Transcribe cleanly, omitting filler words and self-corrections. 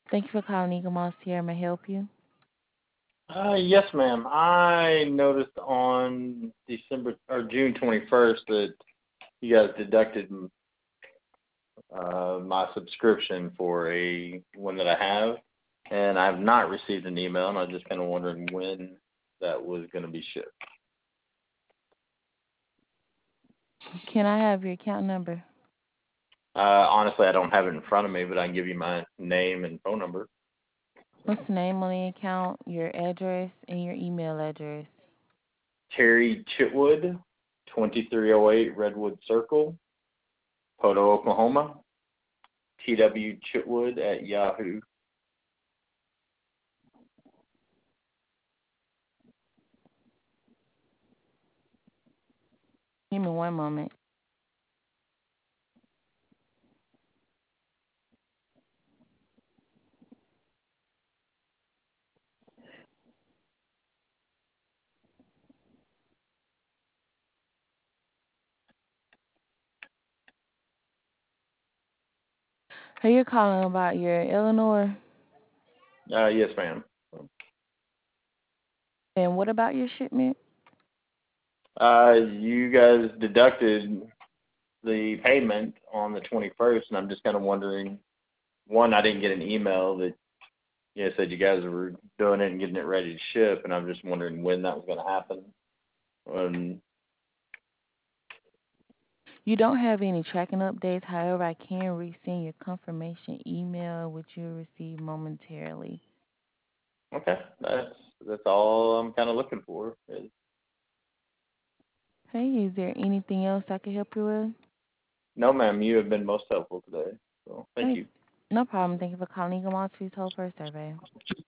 Thank you for calling Eagle Moss here. May I help you? Yes, ma'am. I noticed on December or June 21st that you guys deducted my subscription for a one that I have, and I've not received an email, and I was just kind of wondering when that was going to be shipped. Can I have your account number? Honestly, I don't have it in front of me, but I can give you my name and phone number. What's the name on the account, your address, and your email address? Terry Chitwood, 2308 Redwood Circle, Poto, Oklahoma. TW Chitwood at Yahoo. Give me one moment. Are you calling about your Eleanor? Yes, ma'am. And what about your shipment? You guys deducted the payment on the 21st, and I'm just kind of wondering. One, I didn't get an email that said you guys were doing it and getting it ready to ship, and I'm just wondering when that was going to happen. Um, You don't have any tracking updates. However, I can resend your confirmation email, which you'll receive momentarily. okay, that's all I'm kind of looking for. Hey, is there anything else I can help you with? No, ma'am, you have been most helpful today, so thank Hey, you. no problem. Thank you for calling Eagle Moss. Please hold for a survey.